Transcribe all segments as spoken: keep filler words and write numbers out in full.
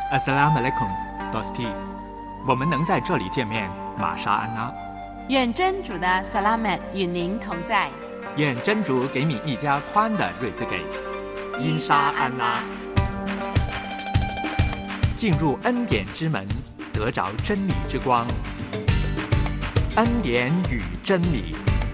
Assalamu alaikum, Dosti。我们能在这里见面，玛莎安拉。 愿真主的萨拉曼与您同在。 愿真主给你一家宽的瑞兹给。因沙安拉。进入恩典之门，得着真理之光。恩典与真理。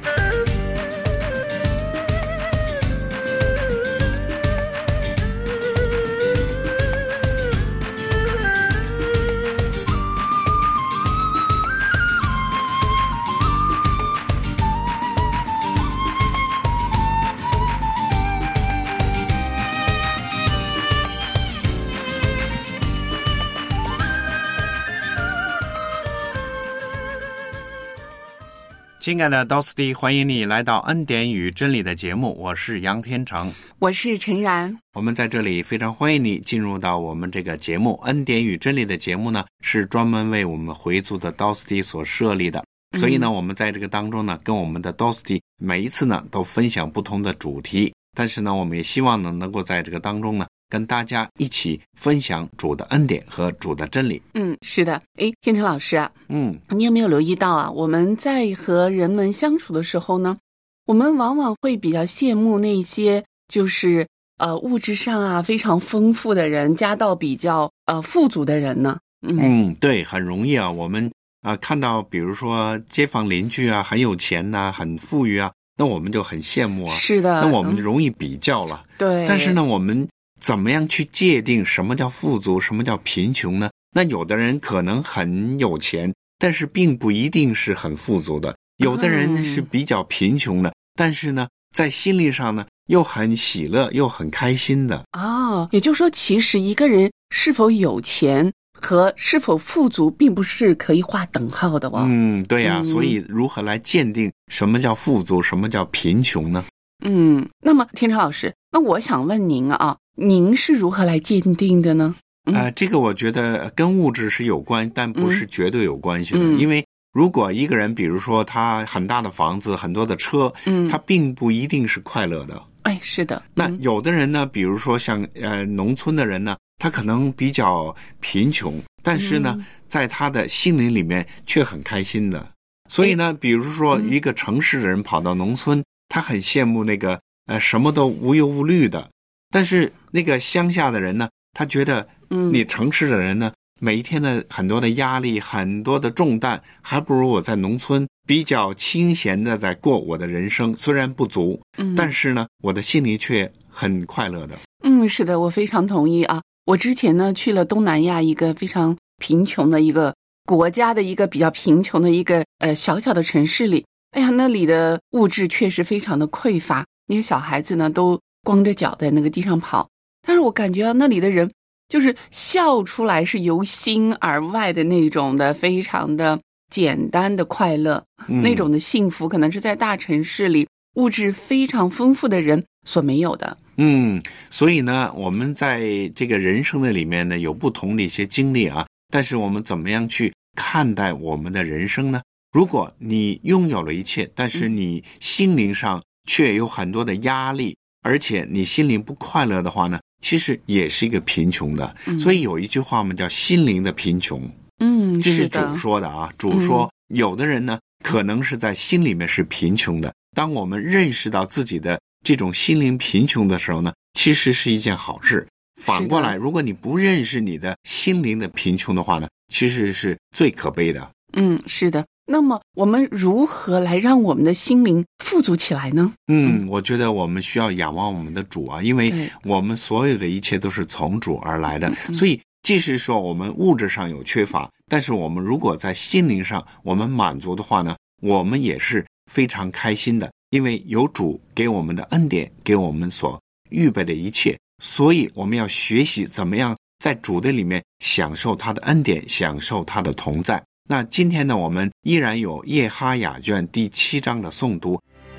亲爱的 Dosti， 欢迎你来到恩典与真理的节目，我是杨天成， 我是陈然。 我们在这里非常欢迎你进入到我们这个节目。恩典与真理的节目呢，是专门为我们回族的 Dosti 所设立的，所以呢，我们在这个当中呢，跟我们的 Dosti 每一次呢都分享不同的主题，但是呢，我们也希望呢能够在这个当中呢跟大家一起分享主的恩典和主的真理。 嗯，是的。诶，天成老师啊， 嗯， 你有没有留意到啊，我们在和人们相处的时候呢，我们往往会比较羡慕那些就是呃物质上啊非常丰富的人，家道比较呃富足的人呢？ 嗯, 嗯对，很容易啊，我们啊、呃、看到比如说街坊邻居啊很有钱呐、啊、很富裕啊，那我们就很羡慕啊。 是的， 那我们容易比较了。 嗯、对。 但是呢，我们怎么样去界定什么叫富足，什么叫贫穷呢？那有的人可能很有钱，但是并不一定是很富足的；有的人是比较贫穷的，嗯、但是呢，在心理上呢又很喜乐，又很开心的。 哦，也就是说，其实一个人是否有钱和是否富足，并不是可以划等号的哦。 嗯，对呀、啊嗯，所以如何来鉴定什么叫富足，什么叫贫穷呢？ 嗯，那么天成老师，那我想问您啊。您是如何来鉴定的呢？ 嗯、呃，这个我觉得跟物质是有关，但不是绝对有关系的。 嗯、 因为如果一个人，比如说他很大的房子、很多的车， 嗯， 他并不一定是快乐的。 哎，是的。 那有的人呢，比如说像呃农村的人呢，他可能比较贫穷，但是呢， 嗯、 在他的心灵里面却很开心的。所以呢，比如说一个城市的人跑到农村，他很羡慕那个呃什么都无忧无虑的。但是那个乡下的人呢，他觉得你城市的人呢、嗯、每一天的很多的压力，很多的重担，还不如我在农村比较清闲的在过我的人生，虽然不足、嗯、但是呢我的心里却很快乐的。 嗯，是的，我非常同意啊。我之前呢去了东南亚一个非常贫穷的一个国家的一个比较贫穷的一个呃小小的城市里，哎呀，那里的物质确实非常的匮乏，那些小孩子呢都光着脚在那个地上跑，但是我感觉到那里的人就是笑出来是由心而外的那种的，非常的简单的快乐、嗯、那种的幸福，可能是在大城市里物质非常丰富的人所没有的。 嗯，所以呢，我们在这个人生的里面呢，有不同的一些经历啊，但是我们怎么样去看待我们的人生呢？如果你拥有了一切，但是你心灵上却有很多的压力，而且你心灵不快乐的话呢，其实也是一个贫穷的、嗯、所以有一句话我们叫心灵的贫穷。 嗯， 这是主说的啊。主说、嗯、有的人呢可能是在心里面是贫穷的，当我们认识到自己的这种心灵贫穷的时候呢，其实是一件好事。反过来，如果你不认识你的心灵的贫穷的话呢，其实是最可悲的。 嗯，是的。那么我们如何来让我们的心灵富足起来呢？ 嗯，我觉得我们需要仰望我们的主啊，因为我们所有的一切都是从主而来的，所以即使说我们物质上有缺乏，但是我们如果在心灵上我们满足的话呢，我们也是非常开心的，因为有主给我们的恩典，给我们所预备的一切，所以我们要学习怎么样在主的里面享受他的恩典，享受他的同在。那今天呢，我们依然有耶哈雅卷第七章的诵读。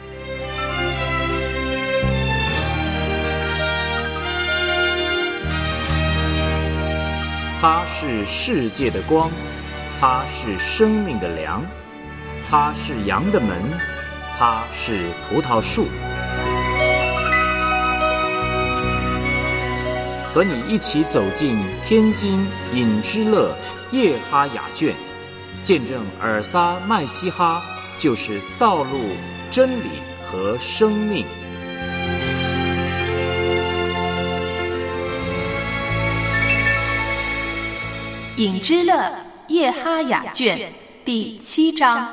他是世界的光，他是生命的粮，他是羊的门，他是葡萄树。 和你一起走进天津影之乐夜哈雅卷，见证尔撒麦西哈就是道路、真理和生命。 影之乐夜哈雅卷第七章。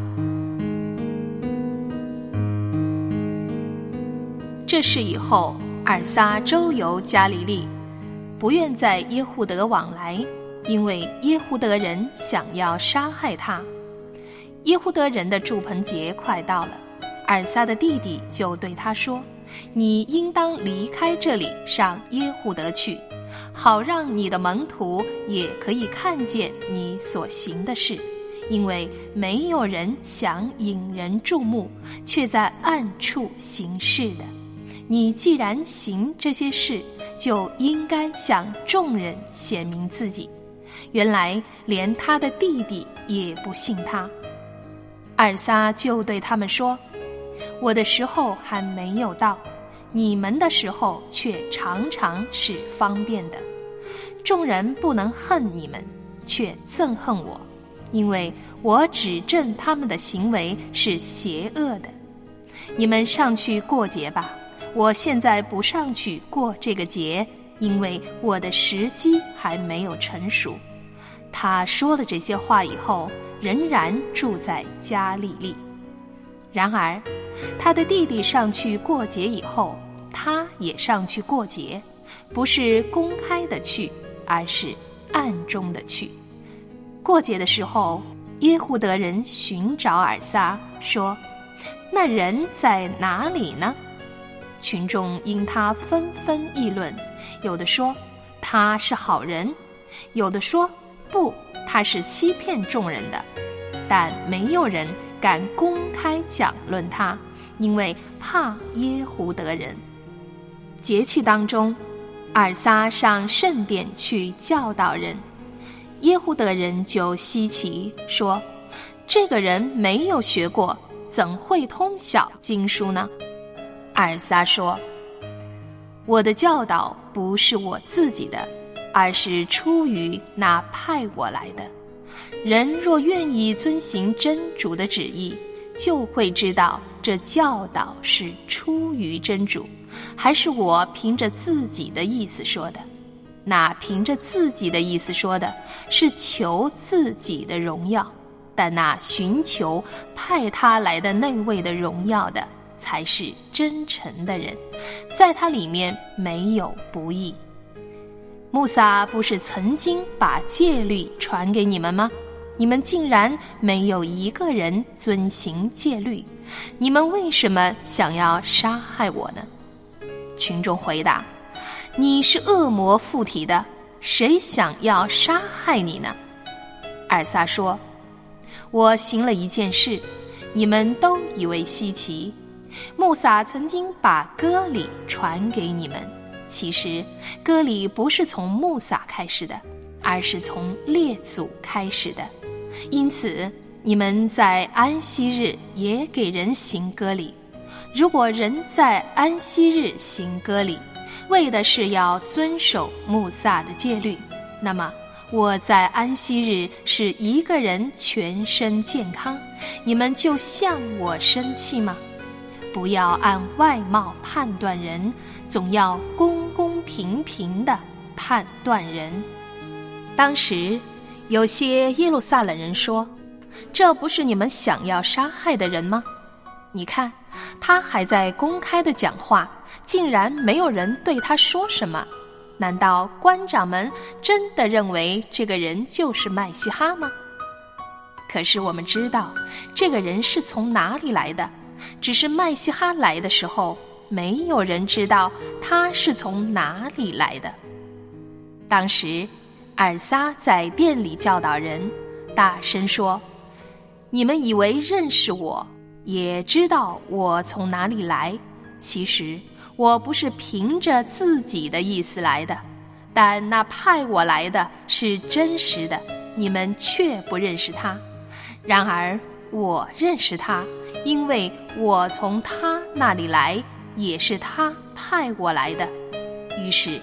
这事以后，尔撒周游加利利，不愿在耶户德往来，因为耶户德人想要杀害他。耶户德人的住棚节快到了，尔撒的弟弟就对他说：你应当离开这里，上耶户德去，好让你的门徒也可以看见你所行的事，因为没有人想引人注目，却在暗处行事的。你既然行这些事，就应该向众人显明自己。原来连他的弟弟也不信他。尔撒就对他们说：我的时候还没有到，你们的时候却常常是方便的。众人不能恨你们，却憎恨我，因为我指证他们的行为是邪恶的。你们上去过节吧，我现在不上去过这个节，因为我的时机还没有成熟。他说了这些话以后，仍然住在加利利。然而他的弟弟上去过节以后，他也上去过节，不是公开的去，而是暗中的去。过节的时候，耶户德人寻找尔撒，说：那人在哪里呢？群众因他纷纷议论，有的说他是好人，有的说不，他是欺骗众人的。但没有人敢公开讲论他，因为怕耶胡德人。节气当中，尔撒上圣殿去教导人，耶胡德人就稀奇，说：这个人没有学过，怎会通晓经书呢？尔撒说：我的教导不是我自己的，而是出于那派我来的。人若愿意遵行真主的旨意，就会知道这教导是出于真主，还是我凭着自己的意思说的。那凭着自己的意思说的，是求自己的荣耀，但那寻求派他来的那位的荣耀的，才是真诚的人，在他里面没有不义。穆萨不是曾经把戒律传给你们吗？你们竟然没有一个人遵行戒律，你们为什么想要杀害我呢？群众回答：你是恶魔附体的，谁想要杀害你呢？尔撒说：我行了一件事，你们都以为稀奇。穆萨曾经把割礼传给你们，其实割礼不是从穆萨开始的，而是从列祖开始的。因此你们在安息日也给人行割礼。如果人在安息日行割礼，为的是要遵守穆萨的戒律，那么我在安息日是一个人全身健康，你们就向我生气吗？不要按外貌判断人，总要公公平平地判断人。当时有些耶路撒冷人说：这不是你们想要杀害的人吗？你看他还在公开的讲话，竟然没有人对他说什么。难道官长们真的认为这个人就是麦西哈吗？可是我们知道这个人是从哪里来的，只是麦西哈来的时候，没有人知道他是从哪里来的。当时尔撒在店里教导人，大声说：你们以为认识我，也知道我从哪里来，其实我不是凭着自己的意思来的，但那派我来的是真实的，你们却不认识他。然而我认识他，因为我从他那里来，也是他派我来的。于是他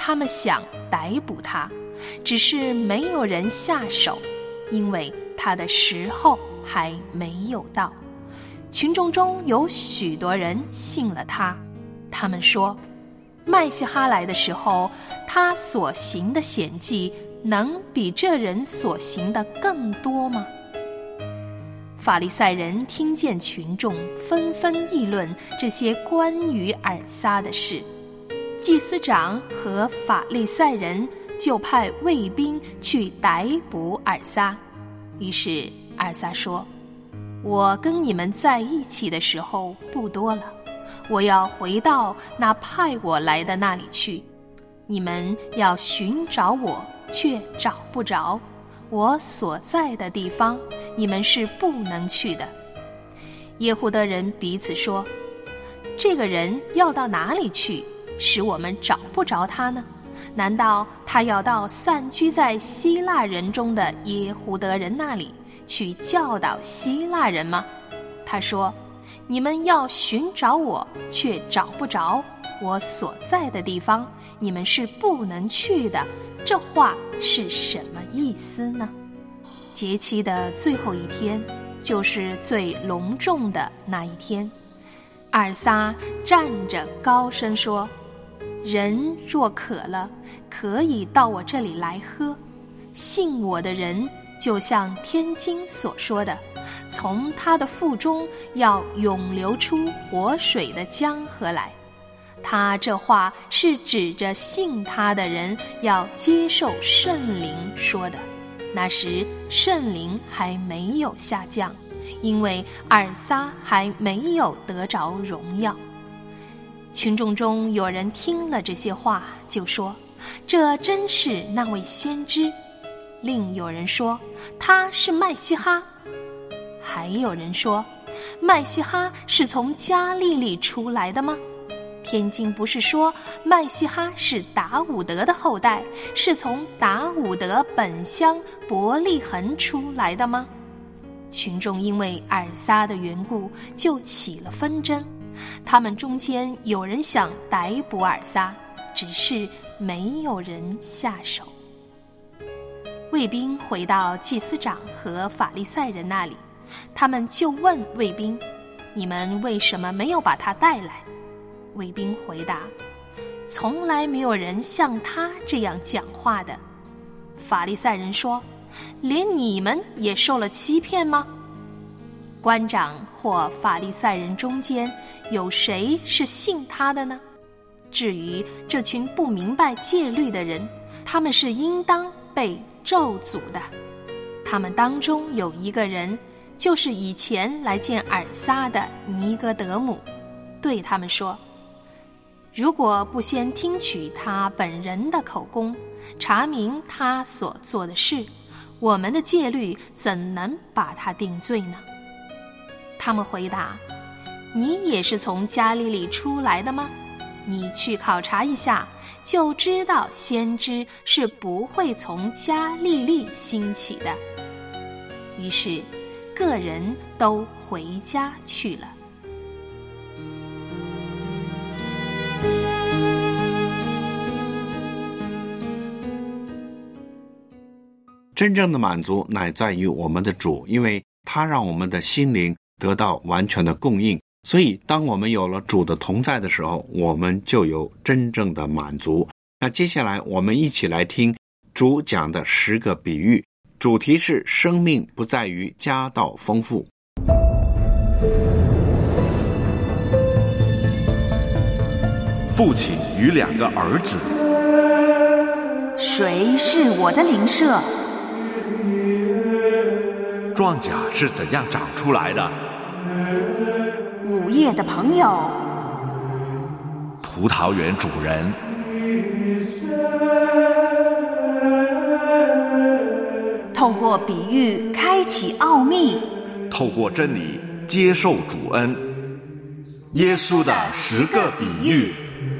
他们想逮捕他，只是没有人下手，因为他的时候还没有到。群众中有许多人信了他，他们说，麦西哈来的时候，他所行的显迹能比这人所行的更多吗？法利赛人听见群众纷纷议论这些关于尔撒的事，祭司长和法利赛人就派卫兵去逮捕尔撒。于是尔撒说，我跟你们在一起的时候不多了，我要回到那派我来的那里去，你们要寻找我，却找不着，我所在的地方，你们是不能去的。耶户德人彼此说，这个人要到哪里去，使我们找不着他呢？难道他要到散居在希腊人中的耶户德人那里去教导希腊人吗？他说，你们要寻找我，却找不着，我所在的地方，你们是不能去的。这话是什么意思呢？节期的最后一天，就是最隆重的那一天，尔撒站着高声说，人若渴了，可以到我这里来喝。信我的人，就像天经所说的，从他的腹中要涌流出活水的江河来。他这话是指着信他的人要接受圣灵说的。那时圣灵还没有下降，因为尔撒还没有得着荣耀。群众中有人听了这些话，就说，这真是那位先知。另有人说，他是麦西哈。还有人说，麦西哈是从加利利出来的吗？天经不是说麦西哈是达伍德的后代，是从达伍德本乡伯利恒出来的吗？群众因为尔撒的缘故就起了纷争，他们中间有人想逮捕尔撒，只是没有人下手。卫兵回到祭司长和法利赛人那里，他们就问卫兵，你们为什么没有把他带来？卫兵回答，从来没有人像他这样讲话的。法利赛人说，连你们也受了欺骗吗？官长或法利赛人中间有谁是信他的呢？至于这群不明白戒律的人，他们是应当被咒诅的。他们当中有一个人，就是以前来见尔撒的尼哥德姆，对他们说，如果不先听取他本人的口供，查明他所做的事，我们的戒律怎能把他定罪呢？他们回答，你也是从加利利出来的吗？你去考察一下，就知道先知是不会从加利利兴起的。于是个人都回家去了。 真正的满足乃在于我们的主，因为他让我们的心灵得到完全的供应，所以当我们有了主的同在的时候，我们就有真正的满足。那接下来我们一起来听主讲的十个比喻，主题是生命不在于家道丰富。 父亲与两个儿子， 谁是我的邻舍？ 庄稼是怎样长出来的？ 午夜的朋友， 葡萄园主人， 透过比喻开启奥秘， 透过真理接受主恩。耶稣的十个比喻。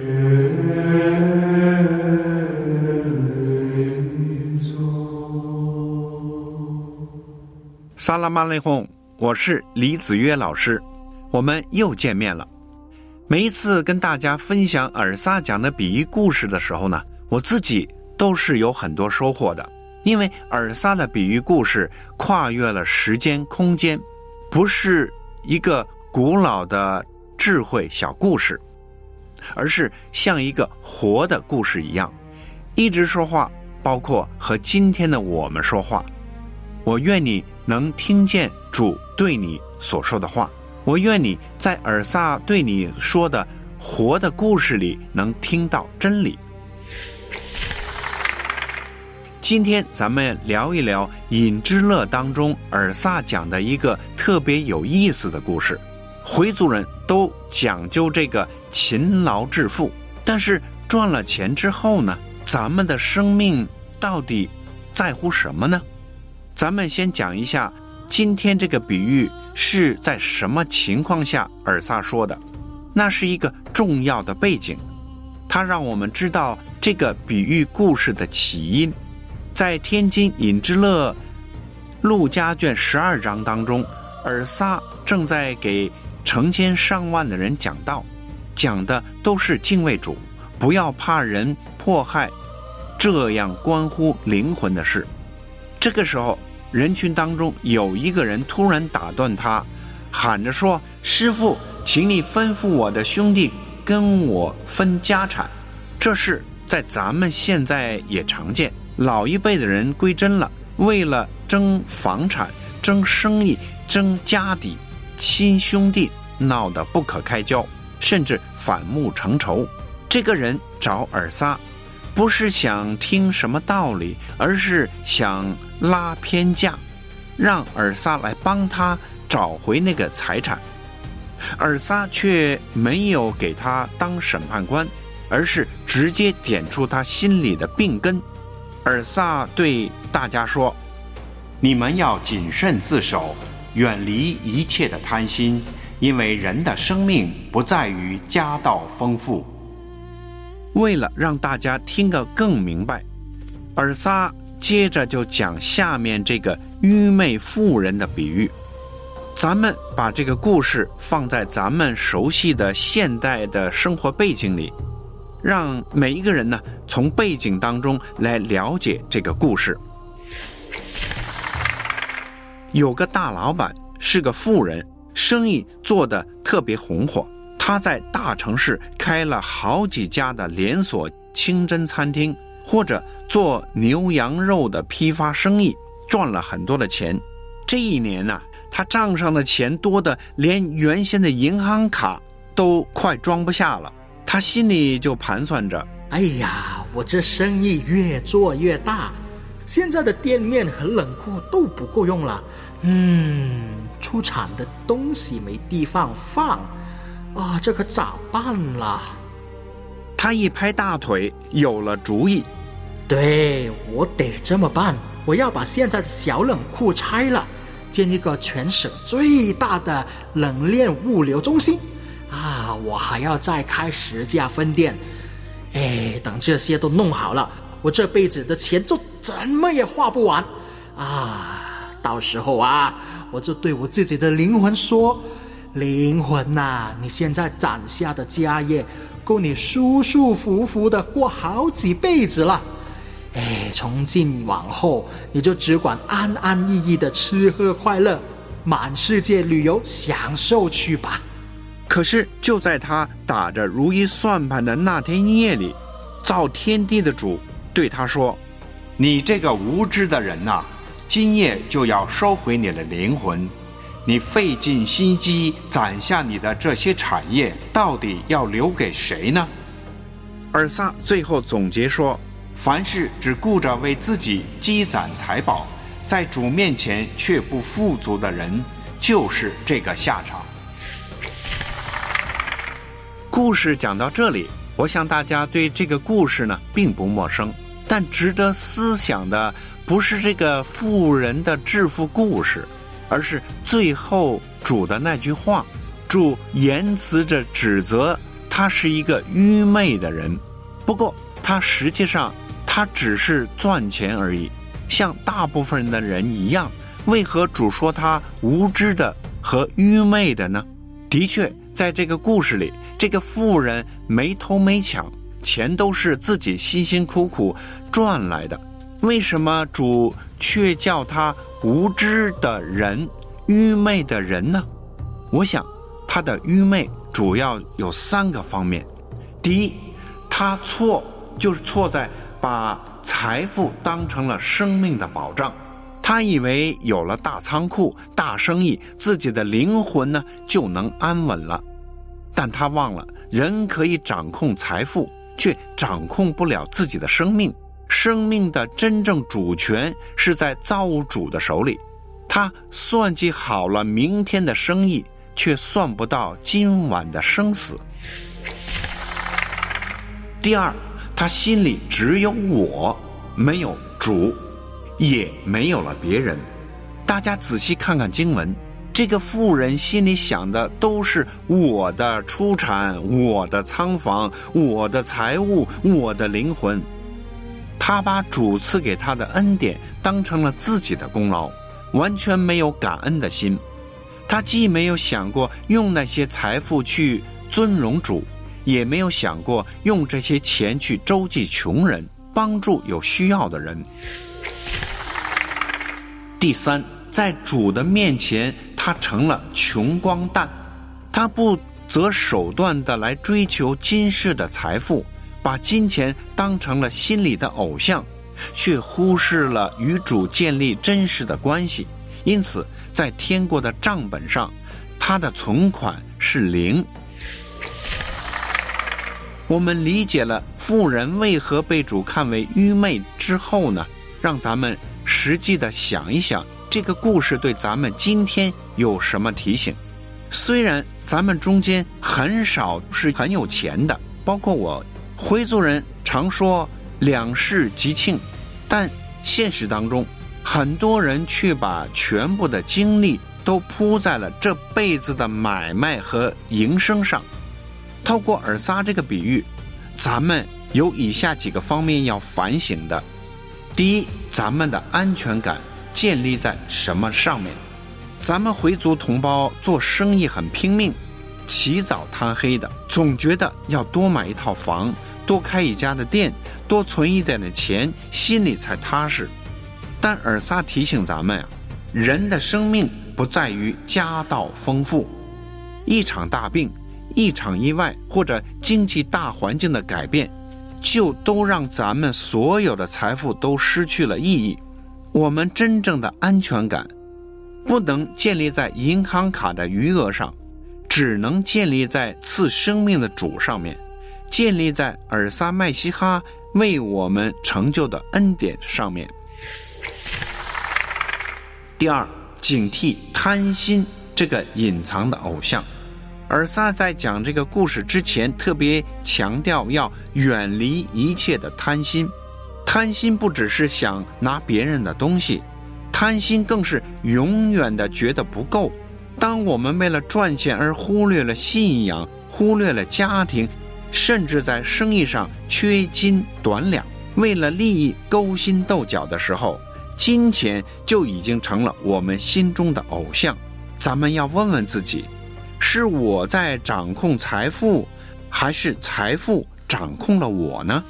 萨拉曼雷轰，我是李子约老师，我们又见面了。每一次跟大家分享尔撒讲的比喻故事的时候呢， 我自己都是有很多收获的。因为尔撒的比喻故事跨越了时间空间，不是一个古老的智慧小故事，而是像一个活的故事一样，一直说话，包括和今天的我们说话。我愿你能听见主对你所说的话，我愿你在尔撒对你说的活的故事里能听到真理。今天咱们聊一聊隐之乐当中尔撒讲的一个特别有意思的故事。回族人都讲究这个勤劳致富，但是赚了钱之后呢，咱们的生命到底在乎什么呢？咱们先讲一下今天这个比喻是在什么情况下尔撒说的。那是一个重要的背景，它让我们知道这个比喻故事的起因。在天津隐之乐路加卷十二章当中，尔撒正在给成千上万的人讲道，讲的都是敬畏主，不要怕人迫害这样关乎灵魂的事。这个时候，人群当中有一个人突然打断他，喊着说：师父，请你吩咐我的兄弟跟我分家产。这事在咱们现在也常见，老一辈的人归真了，为了争房产、争生意、争家底，亲兄弟闹得不可开交，甚至反目成仇。这个人找尔撒，不是想听什么道理，而是想拉偏架，让尔撒来帮他找回那个财产。尔撒却没有给他当审判官，而是直接点出他心里的病根。尔撒对大家说： 你们要谨慎自守，远离一切的贪心，因为人的生命不在于家道丰富。 为了让大家听个更明白，尔撒接着就讲下面这个愚昧妇人的比喻。咱们把这个故事放在咱们熟悉的现代的生活背景里，让每一个人呢从背景当中来了解这个故事。有个大老板是个富人，生意做得特别红火，他在大城市开了好几家的连锁清真餐厅，或者做牛羊肉的批发生意，赚了很多的钱。这一年呢、啊，他账上的钱多得连原先的银行卡都快装不下了。他心里就盘算着， 哎呀，我这生意越做越大，现在的店面和冷库都不够用了，嗯，出产的东西没地方放啊，这可咋办了？ 他一拍大腿，有了主意。 对，我得这么办，我要把现在的小冷库拆了，建一个全省最大的冷链物流中心啊！我还要再开十家分店。哎，等这些都弄好了，我这辈子的钱就怎么也花不完啊！到时候啊，我就对我自己的灵魂说：灵魂啊，你现在攒下的家业够你舒舒服服的过好几辈子了。哎，从今往后你就只管安安逸逸的吃喝快乐，满世界旅游享受去吧。 可是就在他打着如意算盘的那天夜里，造天地的主对他说： 你这个无知的人啊，今夜就要收回你的灵魂。你费尽心机攒下你的这些产业，到底要留给谁呢？ 尔撒最后总结说： 凡是只顾着为自己积攒财宝，在主面前却不富足的人，就是这个下场。 故事讲到这里，我想大家对这个故事呢并不陌生，但值得思想的不是这个富人的致富故事，而是最后主的那句话。主言辞着指责他是一个愚昧的人，不过他实际上他只是赚钱而已，像大部分的人一样。为何主说他无知的和愚昧的呢？的确，在这个故事里，这个富人没偷没抢， 钱都是自己辛辛苦苦赚来的，为什么主却叫他无知的人、愚昧的人呢？我想他的愚昧主要有三个方面。第一，他错就是错在把财富当成了生命的保障，他以为有了大仓库、大生意，自己的灵魂呢就能安稳了。但他忘了，人可以掌控财富，却掌控不了自己的生命。生命的真正主权是在造物主的手里。他算计好了明天的生意，却算不到今晚的生死。第二，他心里只有我，没有主，也没有了别人。大家仔细看看经文，这个妇人心里想的都是我的出产、我的仓房、我的财物、我的灵魂。他把主赐给他的恩典当成了自己的功劳，完全没有感恩的心。他既没有想过用那些财富去尊荣主，也没有想过用这些钱去周济穷人，帮助有需要的人。第三，在主的面前，他成了穷光蛋。他不择手段的来追求今世的财富，把金钱当成了心里的偶像，却忽视了与主建立真实的关系。因此在天国的账本上，他的存款是零。我们理解了妇人为何被主看为愚昧之后呢，让咱们实际的想一想，这个故事对咱们今天有什么提醒。虽然咱们中间很少是很有钱的，包括我，回族人常说两世即庆，但现实当中很多人却把全部的精力都扑在了这辈子的买卖和营生上。透过尔撒这个比喻，咱们有以下几个方面要反省的。第一，咱们的安全感建立在什么上面？咱们回族同胞做生意很拼命，起早贪黑的，总觉得要多买一套房，多开一家的店，多存一点的钱，心里才踏实。但尔撒提醒咱们啊，人的生命不在于家道丰富，一场大病、一场意外或者经济大环境的改变，就都让咱们所有的财富都失去了意义。我们真正的安全感不能建立在银行卡的余额上，只能建立在赐生命的主上面，建立在尔撒麦西哈为我们成就的恩典上面。第二，警惕贪心这个隐藏的偶像。尔撒在讲这个故事之前特别强调要远离一切的贪心。贪心不只是想拿别人的东西，贪心更是永远的觉得不够。当我们为了赚钱而忽略了信仰，忽略了家庭，甚至在生意上缺斤短两，为了利益勾心斗角的时候，金钱就已经成了我们心中的偶像。咱们要问问自己，是我在掌控财富，还是财富掌控了我呢？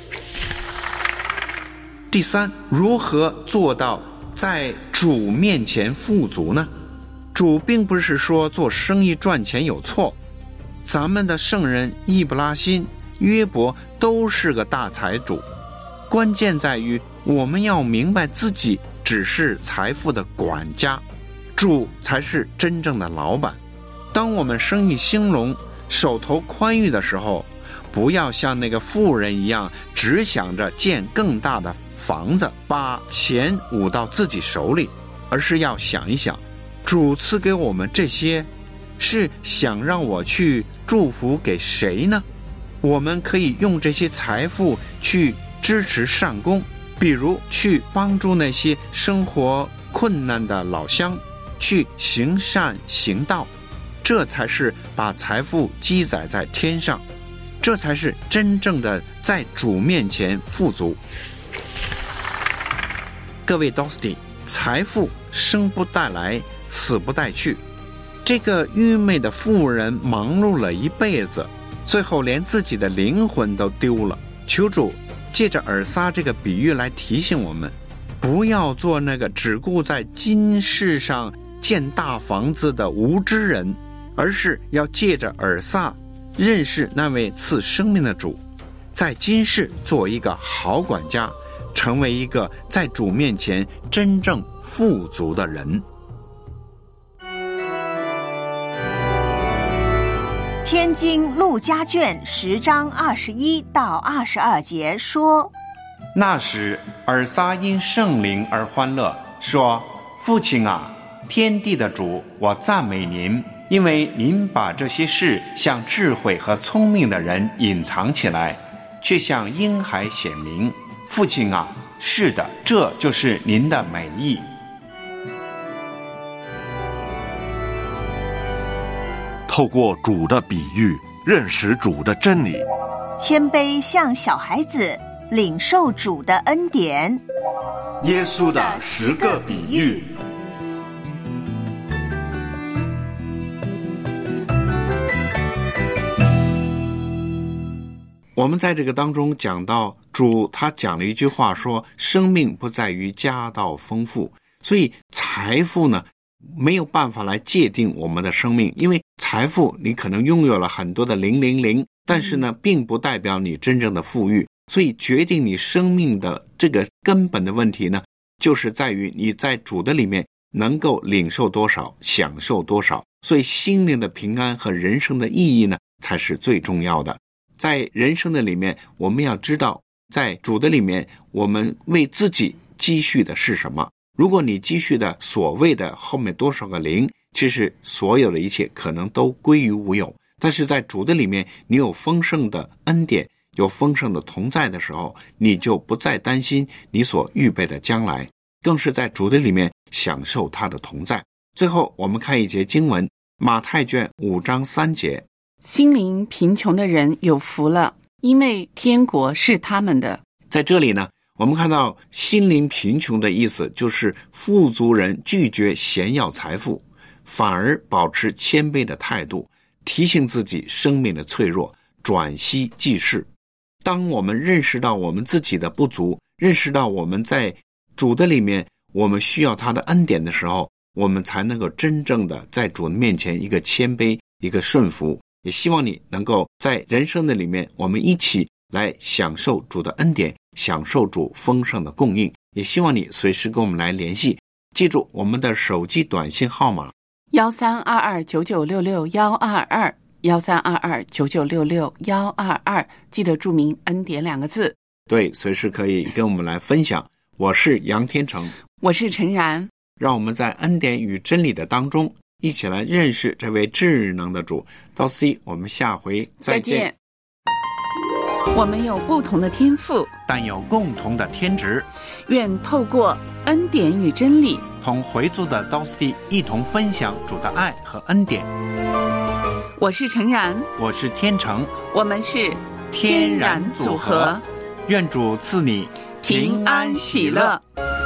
第三，如何做到在主面前富足呢？主并不是说做生意赚钱有错，咱们的圣人易卜拉欣、约伯都是个大财主，关键在于我们要明白自己只是财富的管家，主才是真正的老板。当我们生意兴隆、手头宽裕的时候，不要像那个妇人一样，只想着建更大的房子，把钱捂到自己手里，而是要想一想，主赐给我们这些，是想让我去祝福给谁呢？我们可以用这些财富去支持善功，比如去帮助那些生活困难的老乡，去行善行道，这才是把财富积攒在天上，这才是真正的在主面前富足。各位 Dosty， 财富生不带来，死不带去。这个愚昧的妇人忙碌了一辈子， 最后连自己的灵魂都丢了。求主借着尔撒这个比喻来提醒我们，不要做那个只顾在今世上建大房子的无知人，而是要借着尔撒认识那位赐生命的主，在今世做一个好管家，成为一个在主面前真正富足的人。 天经路加卷十章二十一到二十二节说， 那时尔撒因圣灵而欢乐，说：父亲啊，天地的主，我赞美您，因为您把这些事向智慧和聪明的人隐藏起来，却向婴孩显明。父亲啊，是的，这就是您的美意。 透过主的比喻，认识主的真理， 谦卑像小孩子，领受主的恩典。 耶稣的十个比喻。 我们在这个当中讲到主他讲了一句话，说生命不在于家道丰富，所以财富呢没有办法来界定我们的生命，因为财富你可能拥有了很多的零零零，但是呢并不代表你真正的富裕。所以决定你生命的这个根本的问题呢，就是在于你在主的里面能够领受多少，享受多少。所以心灵的平安和人生的意义呢才是最重要的。在人生的里面，我们要知道在主的里面我们为自己积蓄的是什么。如果你积蓄的所谓的后面多少个零，其实所有的一切可能都归于无有。但是在主的里面，你有丰盛的恩典，有丰盛的同在的时候，你就不再担心你所预备的将来，更是在主的里面享受他的同在。最后我们看一节经文，马太卷五章三节， 心灵贫穷的人有福了，因为天国是他们的。 在这里呢，我们看到心灵贫穷的意思就是富足人拒绝炫耀财富，反而保持谦卑的态度，提醒自己生命的脆弱，转息济世。当我们认识到我们自己的不足，认识到我们在主的里面我们需要他的恩典的时候，我们才能够真正的在主的面前一个谦卑，一个顺服。也希望你能够在人生的里面，我们一起来享受主的恩典，享受主丰盛的供应。也希望你随时跟我们来联系，记住我们的手机短信号码幺三二二九九六六幺二二幺三二二九九六六幺二二，记得注明恩典两个字。 对，随时可以跟我们来分享。我是杨天成， 我是陈然， 让我们在恩典与真理的当中一起来认识这位智能的主。到 C， 我们下回再见。 再见。我们有不同的天赋， 但有共同的天职。 愿透过恩典与真理， 同回族的 D O S T 一同分享主的爱和恩典。 我是陈然， 我是天成， 我们是天然组合。愿主赐你平安喜乐。